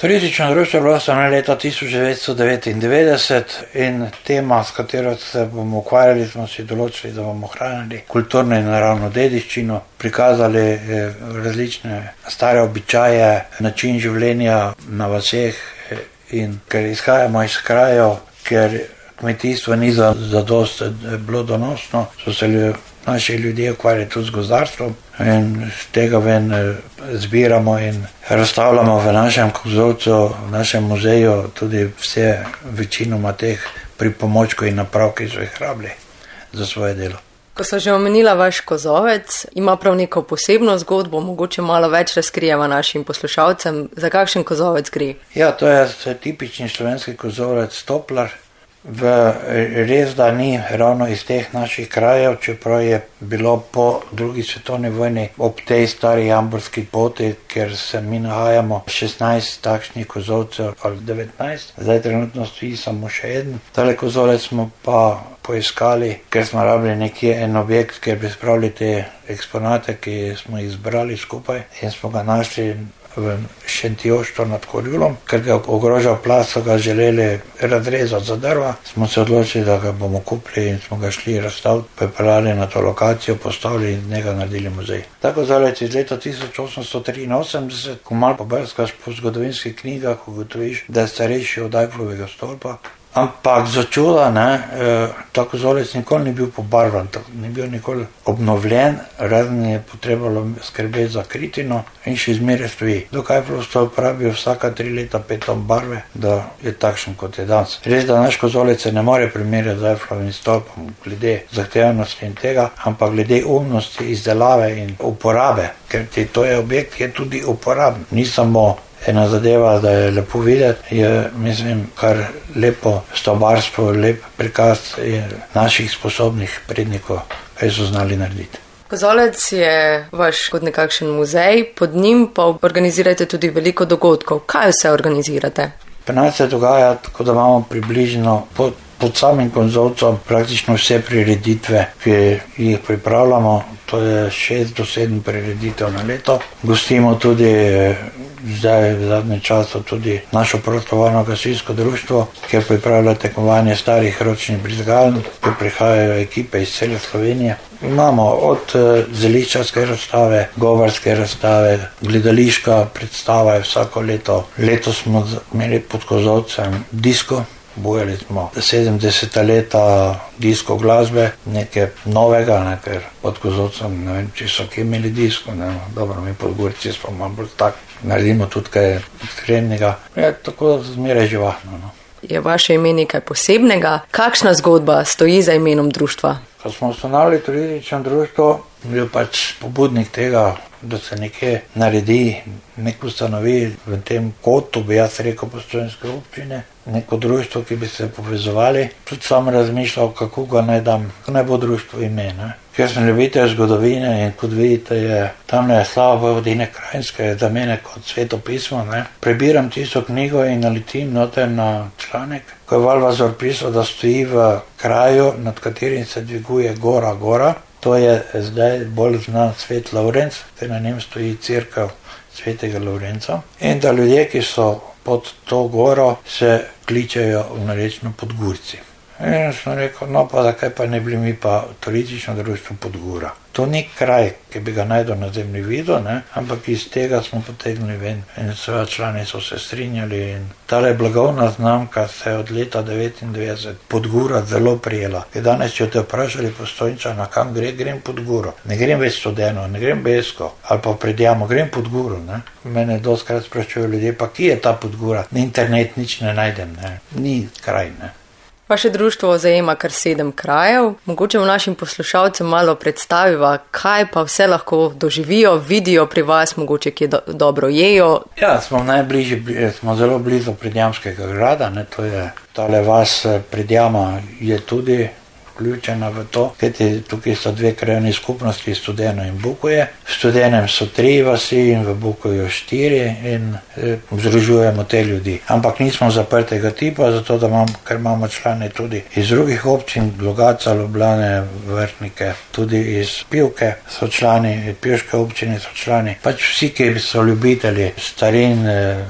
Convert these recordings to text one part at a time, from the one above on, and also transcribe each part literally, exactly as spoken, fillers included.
Turistično društvo je bilo ustanovljeno leta tisoč devetsto devetindevetdeset in tema, s katero se bomo ukvarjali, smo si določili, da bomo ohranili kulturno in naravno dediščino, prikazali različne stare običaje, način življenja na vaseh in ker izhajamo iz krajev, ker kmetijstvo ni zadosti bilo donosno, so se ljudje, naši ljudje ukvarjali tudi z gozdarstvom in z tega ven zbiramo in razstavljamo v našem kozolcu, v našem muzeju tudi vse večinoma teh pripomočkov in naprav, ki so jih rabili za svoje delo. Ko so že omenila vaš kozovec, ima prav neko posebno zgodbo, mogoče malo več razkrijeva našim poslušalcem, za kakšen kozovec gre? Ja, to je tipični slovenski kozovec Toplar. V, res, da ni ravno iz teh naših krajev, čeprav je bilo po drugi svetovni vojni ob tej stari jamborski poti, ker se mi nahajamo šestnajst takšnih kozolcev ali devetnajst, zdaj trenutno stoji samo še eden. Tale kozolec smo pa poiskali, ker smo rabili nekje en objekt, kjer bi spravili te eksponate, ki smo jih zbrali skupaj in smo ga našli v Šentjoštu nad Horjulom, ker ga ogrožal plaz, so ga želeli razrezati za drva. Smo se odločili, da ga bomo kupili in smo ga šli razstaviti, pripeljali na to lokacijo, postavili in njega naredili muzej. Tako kozolec iz leta tisoč osemsto triinosemdeset, ko malo pobrskaš po zgodovinskih knjigah, ugotoviš, da je starejši od Eifflovega stolpa. Ampak za čuda, ne, ta kozolec nikoli ni bil pobarvan, ni bil nikoli obnovljen, razen je potrebalo skrbeti za kritino in še zmeraj stoji. Dokaj prosto pravijo vsaka tri leta pet ton barve, da je takšen kot je danes. Res, da naš kozolec se ne more primerjati z Eifflovim stolpom glede zahtevnosti in tega, ampak glede umnosti izdelave in uporabe, ker ti to je objekt, ki je tudi uporaben, ni samo ena zadeva, da je lepo videti, je, mislim, kar lepo stavbarstvo, lep prikaz naših sposobnih prednikov, kaj so znali narediti. Kozolec je vaš kot nekakšen muzej, pod njim pa organizirate tudi veliko dogodkov. Kaj vse organizirate? Pri nas se dogaja tako, da imamo približno pod, pod samim kozolcem praktično vse prireditve, ki jih pripravljamo. To je šest do sedem prireditev na leto. Gostimo tudi zdaj v zadnjem času tudi našo prostovoljno gasilsko društvo, kjer pripravlja tekmovanje starih ročnih brizgaln, kjer prihajajo ekipe iz cele Slovenije. Imamo od zeliščarske razstave, govorske razstave, gledališka predstava je vsako leto. Letos smo imeli pod kozolcem disko. Bojali smo sedemdeseta leta disko glasbe, nekaj novega, ne, ker pod kozolcem, ne vem, če so kje imeli disko, ne, dobro, mi Podgorci smo malo bolj tak, naredimo tudi kaj ekstremnega, je tako zmeraj živahno. No. Je vaše ime nekaj posebnega? Kakšna zgodba stoji za imenom društva? Ko smo ustanovili turistično društvo, bil pač pobudnik tega, da se nekje naredi, nek ustanovi v tem kotu, bi jaz rekel, Postojnske občine, neko društvo, ki bi se povezovali. Tudi sam razmišljal, kako ga naj dam, kako naj bo društvo ime. Ne? Ker sem ljubitelj zgodovine in kot vidite, je tamle slava Vojvodine Krajinske za mene kot sveto pismo. Ne? Prebiram tisto knjigo in naletim noter na članek, ko je Valvazor pisal, da stoji v kraju, nad katerim se dviguje gora gora. To je zdaj bolj znan svet Lovrenc, ker na njem stoji cerkev svetega Lovrenca. In da ljudje, ki so pod to goro, se kličejo v narečno Podgurci. In sem rekel, no pa zakaj pa ne bili mi pa turistično društvo Podgora. To ni kraj, ki bi ga najdel na zemlji videl, ne? Ampak iz tega smo potegnili ven in seveda člani so se strinjali in tale blagovna znamka se je od leta devetindevetdeset Podgora zelo prijela. Ker danes, če te vprašali Postojnčana, kam gre, grem Podgoro. Ne grem več Studeno, ne grem Besko ali pa Predjamo, grem Podgoro. Ne? Mene dostkrat sprašujejo ljudje, pa kje je ta Podgora? Na internet nič ne najdem, ne? Ni kraj, ne. Vaše društvo zajema kar sedem krajev. Mogoče v našim poslušalcem malo predstaviva, kaj pa vse lahko doživijo, vidijo pri vas, mogoče kje do, dobro jejo. Ja, smo najbližje, smo zelo blizu Predjamskega grada, ne, to je tale vas Predjama je tudi vključena v to, kajti tukaj so dve krajevni skupnosti, Studeno in Bukovje. V Studenem so tri vasi in v Bukovju štiri in eh, združujemo te ljudi. Ampak nismo zaprtega tipa, zato da imam, ker imamo člane tudi iz drugih občin, Logatca, Ljubljane, Vrhnike, tudi iz Pivke so člani, Pivške občine so člani. Pač vsi, ki so ljubitelji starin, eh,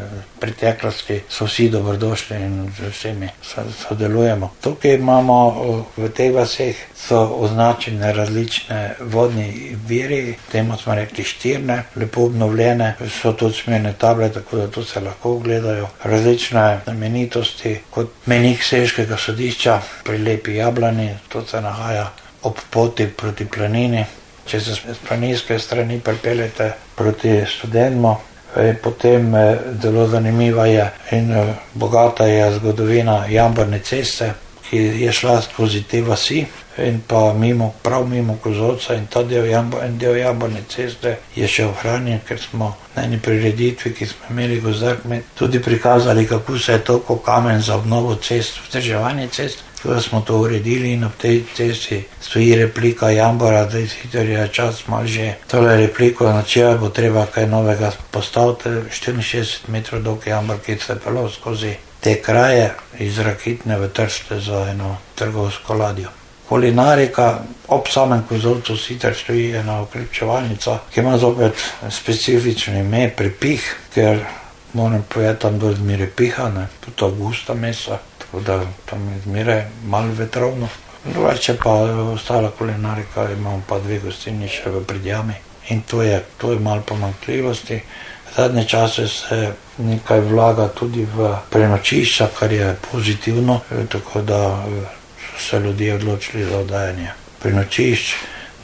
preteklosti so vsi dobrodošli in z vsemi sodelujemo. Tukaj imamo v teh vaseh so označene različne vodni viri, temu smo rekli štirne, lepo obnovljene, so tudi smerne table, tako da tu se lahko ogledajo različne znamenitosti, kot menik Seškega sodišča pri Lepi Jablani, to se nahaja ob poti proti planini. Če se s planinske strani pripeljete proti Studenmu, potem zelo zanimiva je in bogata je zgodovina Jamborne ceste, ki je šla skozi te vasi in pa mimo, prav mimo Kozolca, in ta del, en del Jamborne ceste je še ohranjen, ker smo na eni prireditvi, ki smo imeli Gozdar Kmet, tudi prikazali, kako se je toliko kamen za obnovo cest, vzdrževanje cest. Tako da smo to uredili in ob tej cesti stoji replika Jambora, da sicer je čas malo že tole repliko načela, bo treba kaj novega postaviti. štiriinšestdeset metrov dolg Jambor, ki se pelal skozi te kraje iz Rakitne v Trste za eno trgovsko ladjo. Kulinarika, ob samem Kozolcu sicer stoji ena okrepčevalnica, ki ima zopet specifično ime Prepih, ker moram povedati, tam dol zmeraj piha, ne, tudi avgusta meseca, tako da tam je zmeraj malo vetrovno. Drugače pa ostala kulinarika, imamo pa dve gostilni še v Predjami in to je, to je malo pomanjkljivosti. Zadnje čase se nekaj vlaga tudi v prenočišča, kar je pozitivno, tako da so se ljudje odločili za oddajanje prenočišč,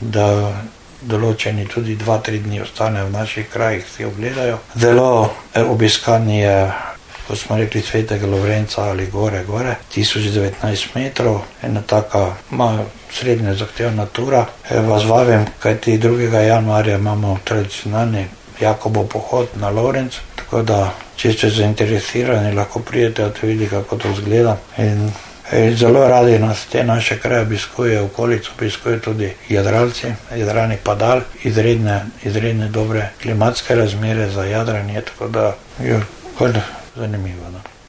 da določeni tudi dva, tri dni ostanejo v naših krajih, si ogledajo. Zelo obiskan je, kot smo rekli, Svetega Lovrenca ali gore, gore, tisoč devetnajst metrov, ena taka malo srednje zahtevna tura. Vas vabim, kajti drugega januarja imamo tradicionalni Jakobov pohod na Lovrenc, tako da, če ste zainteresirani, lahko pridete, da vidite, kako to izgleda. In zelo radi nas te naše kraje obiskujejo, okolico obiskujejo tudi jadralci, jadrani padal, izredne, izredne dobre klimatske razmere za jadranje, tako da je kar zanimivo. No.